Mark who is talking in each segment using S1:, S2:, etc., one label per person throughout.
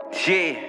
S1: Yeah.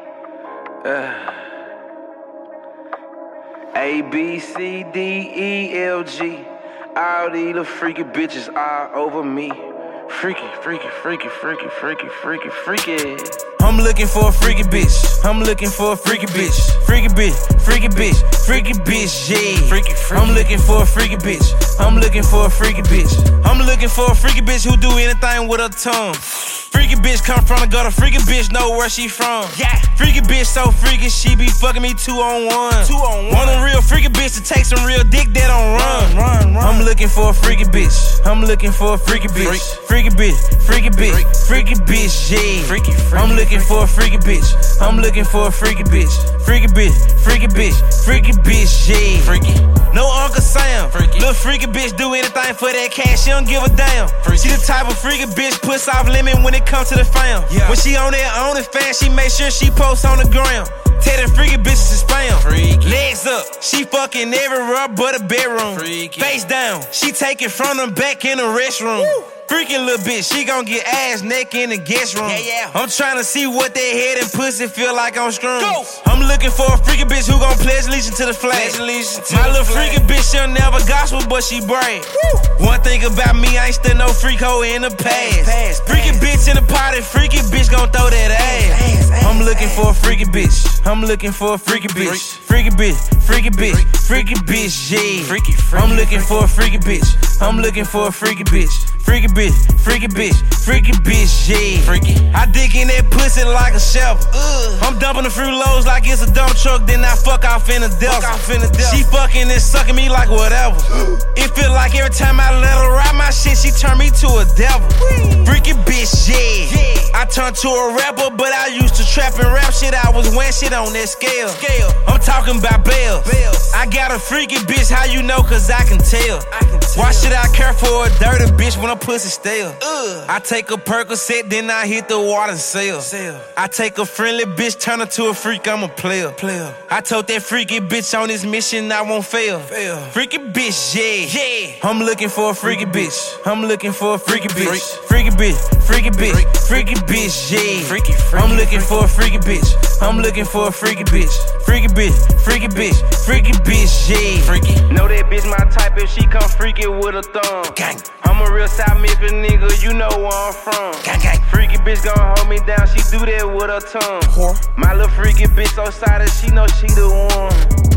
S1: A, B, C, D, E, L, G. All these little freaky bitches all over me. Freaky, freaky, freaky, freaky, freaky, freaky, freaky.
S2: I'm looking for a freaky bitch. I'm looking for a freaky bitch. Freaky bitch, freaky bitch, freaky bitch, yeah.
S1: Freaky, freaky.
S2: I'm looking for a freaky bitch. I'm looking for a freaky bitch. I'm looking for a freaky bitch who do anything with her tongue. Freaky bitch come from the gutter, freaky bitch know where she from.
S1: Yeah.
S2: Freaky bitch so freaky, she be fucking me 2 on 1.
S1: 2 on 1.
S2: Want a real freaky bitch to take some real dick that don't run.
S1: Run.
S2: I'm looking for a freaky bitch. I'm looking for a freaky bitch. Freaky bitch, freaky bitch, freaky bitch, yeah.
S1: Freaky,
S2: I'm looking for a freaky bitch. I'm looking for a freaky bitch. Freaky bitch, freaky bitch, freaky bitch, yeah.
S1: Freaky.
S2: No Uncle Sam.
S1: Freaky.
S2: Little freaky bitch do anything for that cash, she don't give a damn.
S1: Freaky.
S2: She the type of freaky bitch puts off limit when it comes to the fam.
S1: Yeah.
S2: When she on that OnlyFans, she make sure she posts on the gram. Tell that freaky bitches to spam.
S1: Freaky.
S2: Legs up, she fucking everywhere but a bedroom.
S1: Freaky.
S2: Face down, she take it from the back in the restroom.
S1: Woo.
S2: Freaky little bitch, she gon' get ass, neck in the guest room.
S1: Yeah.
S2: I'm tryna see what that head and pussy feel like on screws.
S1: Go.
S2: I'm looking for a freaky bitch who gon' pledge allegiance to the flag.
S1: Pledge allegiance to
S2: My
S1: the
S2: little
S1: flag.
S2: freaky bitch, she'll never gospel, but she brave. One thing about me, I ain't still no freak hoe in the past. Freaky bitch in the party, freaky bitch gon' throw that ass. I'm looking for a freaky bitch. I'm looking for a freaky bitch. Freaky bitch, freaky bitch, freaky bitch, yeah.
S1: Freaky,
S2: I'm looking for a freaky bitch. I'm looking for a freaky bitch. Freaky bitch, freaky bitch, freaky bitch, yeah.
S1: Freaky.
S2: I dig in that pussy like a shovel. I'm dumping the fruit loads like it's a dump truck, then I fuck off in the devil. She fucking and sucking me like whatever. It feel like every time I let her ride my shit, she turn me to a devil. Freaky bitch, yeah. I turned to a rapper, but I used to trap and rap shit. I was wearing shit on that scale. I'm talking about bells. I got a freaky bitch, how you know? Cause I can tell. Why should I care for a dirty bitch when I'm pussy stale? I take a Percocet, then I hit the water and sail. I take a friendly bitch, turn her to a freak, I'm a player. I told that freaky bitch on this mission I won't fail. Freaky bitch, yeah. I'm looking for a freaky bitch. I'm looking for a freaky bitch. Freaky bitch, freaky bitch, freaky bitch, yeah. I'm looking for a freaky bitch. I'm looking for a freaky bitch. Freaky bitch, freaky bitch, freaky bitch, yeah.
S1: Freaky. Know that bitch my type if she come freaky with a thumb.
S2: Gang.
S1: I'm a real South Memphis nigga, you know where I'm from.
S2: Gang.
S1: Freaky bitch gon' hold me down, she do that with her tongue.
S2: Whore.
S1: My little freaky bitch so solid, she know she the one.